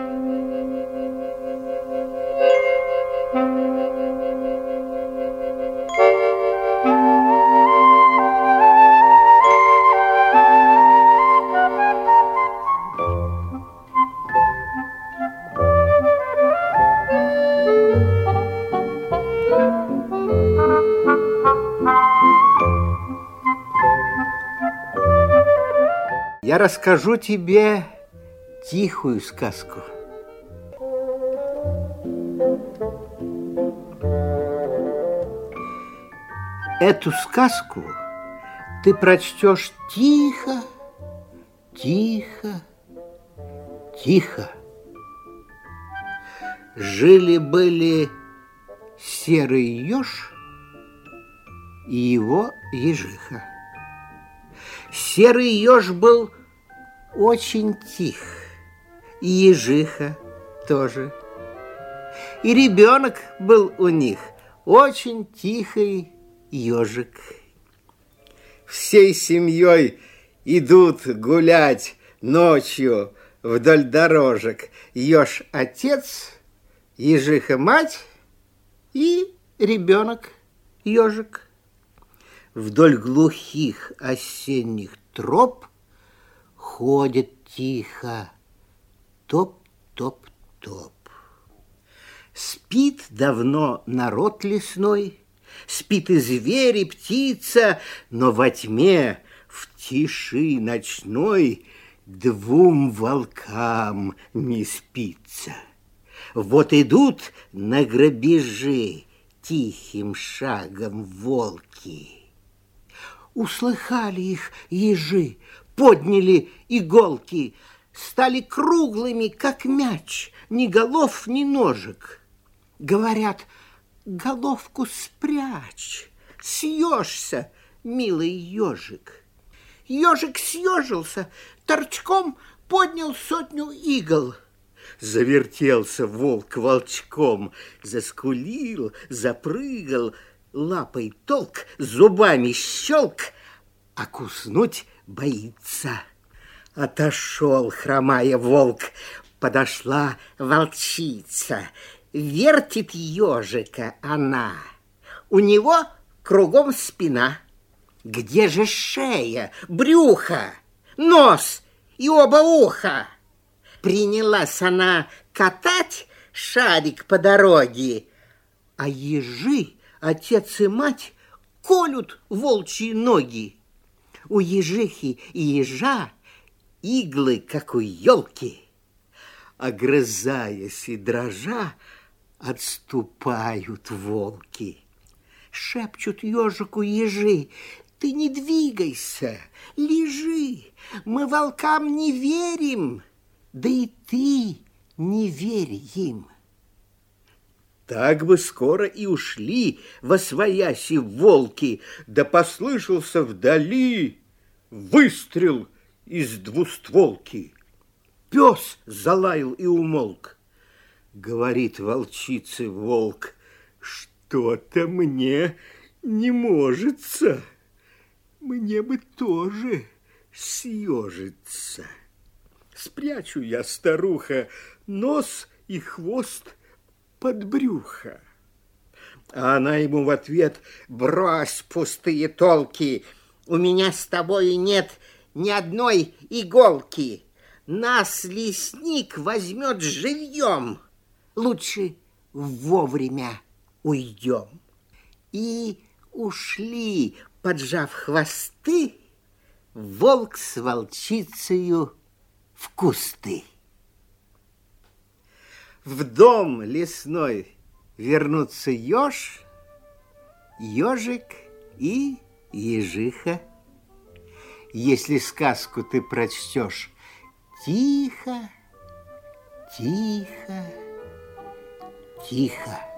Я расскажу тебе тихую сказку. Эту сказку ты прочтешь тихо, тихо, тихо. Жили-были серый еж и его ежиха. Серый еж был очень тих, и ежиха тоже. И ребенок был у них очень тихий ежик. Всей семьей идут гулять ночью вдоль дорожек еж отец, ежиха мать и ребенок ежик. Вдоль глухих осенних троп ходит тихо топ-топ-топ. Спит давно народ лесной, спит и зверь, и птица, но во тьме, в тиши ночной двум волкам не спится. Вот идут на грабежи тихим шагом волки. Услыхали их ежи, подняли иголки, стали круглыми, как мяч, ни голов, ни ножек. Говорят: головку спрячь, съешься, милый ежик. Ежик съежился, торчком поднял 100 игл. Завертелся волк волчком, заскулил, запрыгал, лапой толк, зубами щелк, а куснуть боится. Отошел, хромая, волк, подошла волчица. Вертит ежика она, у него кругом спина. Где же шея, брюхо, нос и оба уха? Принялась она катать шарик по дороге, а ежи, отец и мать, колют волчьи ноги. У ежихи и ежа иглы, как у елки. Огрызаясь и дрожа, отступают волки. Шепчут ежику ежи: ты не двигайся, лежи, мы волкам не верим, да и ты не верь им. Так бы скоро и ушли восвояси волки, да послышался вдали выстрел из двустволки. Пес залаял и умолк. Говорит волчице волк: что-то мне не можется, мне бы тоже съежиться. Спрячу я, старуха, нос и хвост под брюхо. А она ему в ответ: брось пустые толки, у меня с тобой нет ни одной иголки. Нас лесник возьмет живьем, лучше вовремя уйдем. И ушли, поджав хвосты, волк с волчицею в кусты. В дом лесной вернутся еж, ежик и ежиха. Если сказку ты прочтешь тихо, тихо, тихо.